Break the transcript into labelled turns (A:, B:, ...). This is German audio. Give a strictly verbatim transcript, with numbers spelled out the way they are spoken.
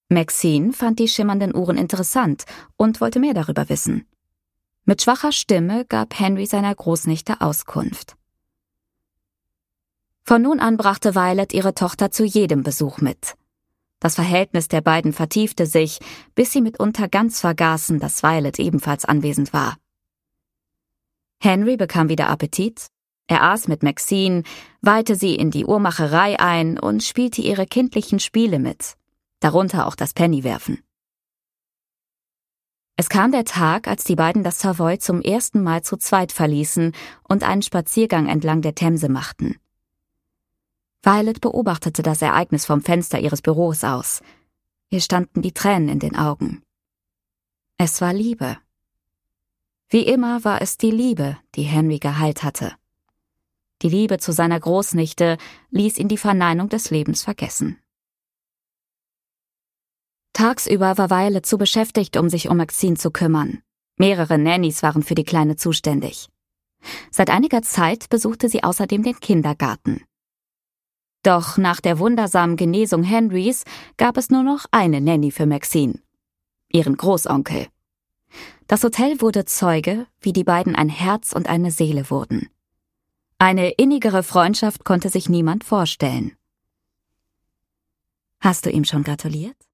A: Maxine fand die schimmernden Uhren interessant und wollte mehr darüber wissen. Mit schwacher Stimme gab Henry seiner Großnichte Auskunft. Von nun an brachte Violet ihre Tochter zu jedem Besuch mit. Das Verhältnis der beiden vertiefte sich, bis sie mitunter ganz vergaßen, dass Violet ebenfalls anwesend war. Henry bekam wieder Appetit. Er aß mit Maxine, weihte sie in die Uhrmacherei ein und spielte ihre kindlichen Spiele mit, darunter auch das Pennywerfen. Es kam der Tag, als die beiden das Savoy zum ersten Mal zu zweit verließen und einen Spaziergang entlang der Themse machten. Violet beobachtete das Ereignis vom Fenster ihres Büros aus. Ihr standen die Tränen in den Augen. Es war Liebe. Wie immer war es die Liebe, die Henry geheilt hatte. Die Liebe zu seiner Großnichte ließ ihn die Verneinung des Lebens vergessen. Tagsüber war Violet zu beschäftigt, um sich um Maxine zu kümmern. Mehrere Nannies waren für die Kleine zuständig. Seit einiger Zeit besuchte sie außerdem den Kindergarten. Doch nach der wundersamen Genesung Henrys gab es nur noch eine Nanny für Maxine, ihren Großonkel. Das Hotel wurde Zeuge, wie die beiden ein Herz und eine Seele wurden. Eine innigere Freundschaft konnte sich niemand vorstellen. Hast du ihm schon gratuliert?